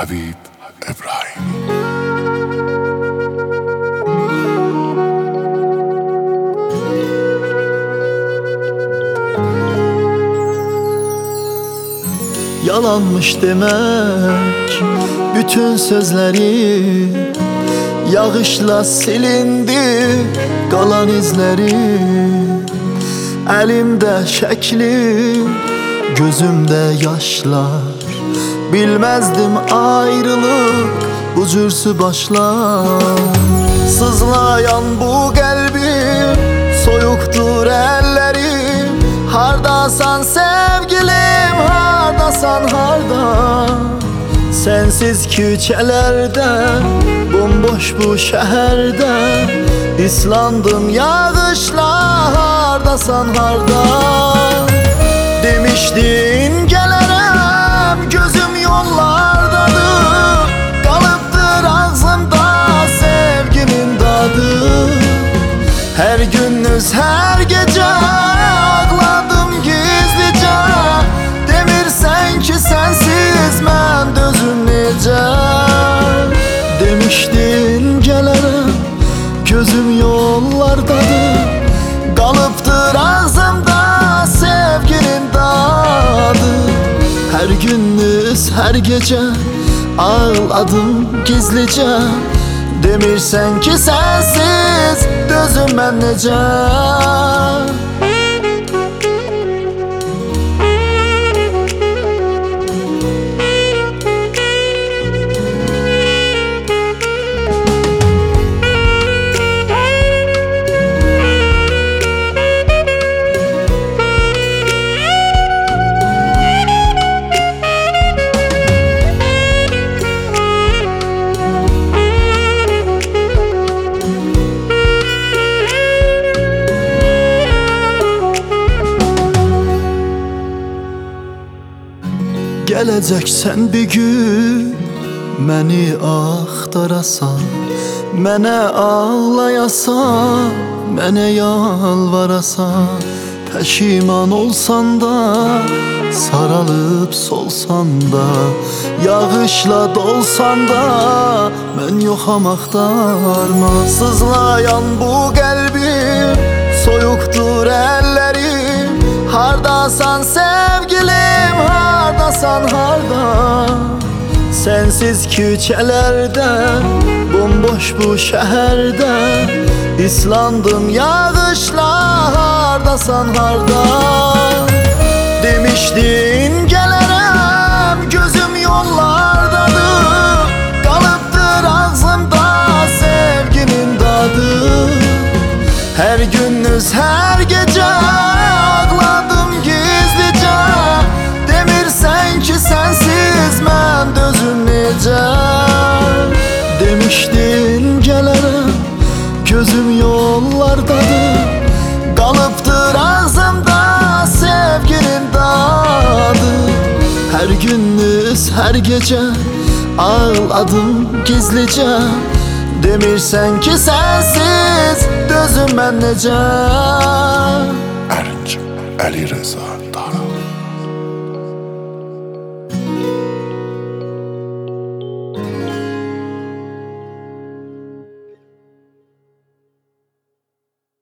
Habib İbrahim. Yalanmış demek bütün sözleri, yağışla silindi kalan izleri. Elimde şekli, gözümde yaşlar. Bilmezdim ayrılık bu cürsü başlar. Sızlayan bu kalbim, soyuktur ellerim. Hardasan sevgilim, hardasan harda. Sensiz küçelerde, bomboş bu şehirde. İslandım yağışla, hardasan harda. Demiştin gelirim, gözüm yollardadır. Kalıptır ağzımda sevginin tadı. Her gündüz her gece ağladım gizlice. Demirsen ki sensiz mən dözüm necə. Demiştin gelirim, gözüm yollardadır. Kalıptır ağzımda sevginin tadı. Her gündüz her gece ağladım gizlice. Demirsen ki sensiz dözüm mən necə. Gələcəksən bir gün məni axtarasan, mənə ağlayasan, mənə yalvarasan. Peşiman olsan da, saralıb solsan da, yağışla dolsan da, mən yoxam axtarma. Sızlayan bu qəlbim, soyuktur əllərim. Hardasan sevgilim, hardasan harda. Sensiz küçelerde, bomboş bu şehirde. İslandım yağışla, hardasan harda. Demiştin gelirim, gözüm yollardadır. Kalıptır ağzımda sevginin tadı. Her gündüz her gece ağladım gizlice. Demirsen ki sensiz mən dözüm necə. Demiştin gelirim, gözüm yollardadır. Kalıptır ağzımda sevginin tadı. Her gündüz her gece ağladım gizlice. Demirsen ki sensiz dözüm mən necə. Erinç Ali Reza.